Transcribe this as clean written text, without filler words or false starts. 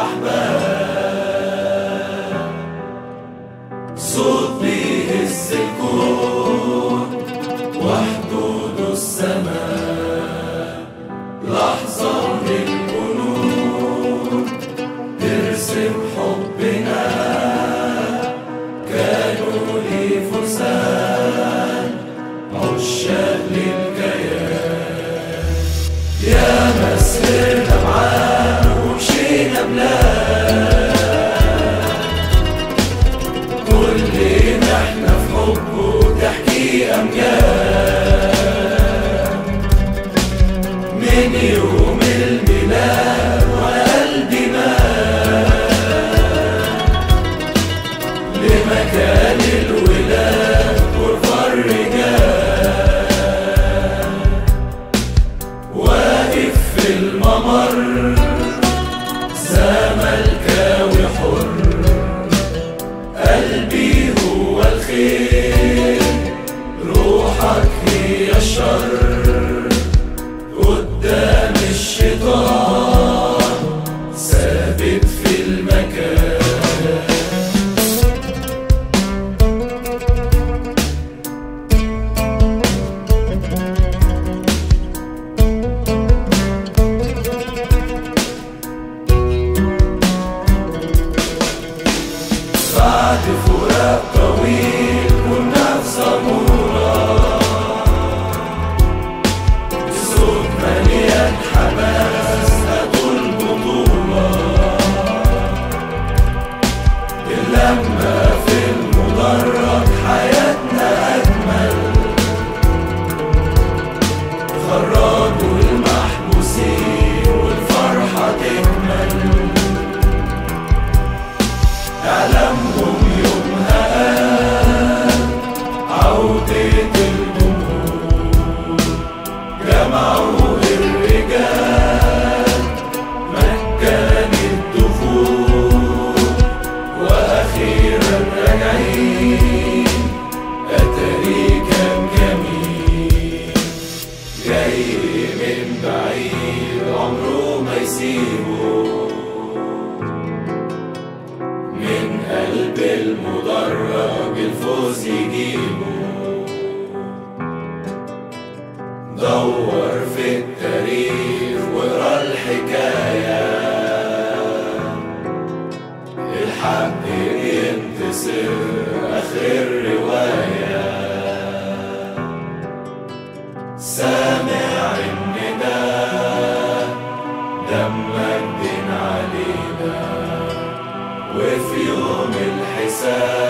الأحباب، صوت بيهز الكون وحدود السماء، لحظة من الجنون ترسم حبنا. كانوا لي فرسان عشاق للكيان، يا مسيرنا معاه ومشينا بلاد، كل احنا في حبه تحكي أمجاد. من يوم الميلاد وأنا قلبي مات لمكان الولاد غرفة الرجال، واقف في الممر زملكاوي حر، قلبي هو الخير روحك هي الشر، قدام الشيطان ثابت في المكان. بعد فراق طويل كنا في صمورة، صوت مليان حماس هاتوا البطولة، اللمة في المدرج حياتنا أجمل، خرجوا المحبوسين والفرحة تكمل. أعلمهم يومها عودة الجمهور، جمعوا الرجال مكان الدخول، وأخيرا راجعين أتاري كان جميل، جاي من بعيد عمره ما يسيبه، من قلب المدرج الفوز يجيبه. دور في التاريخ واقرا الحكاية، الحق ينتصر آخر الرواية. سامع النداء دمك دين علينا، وفي يوم الحساب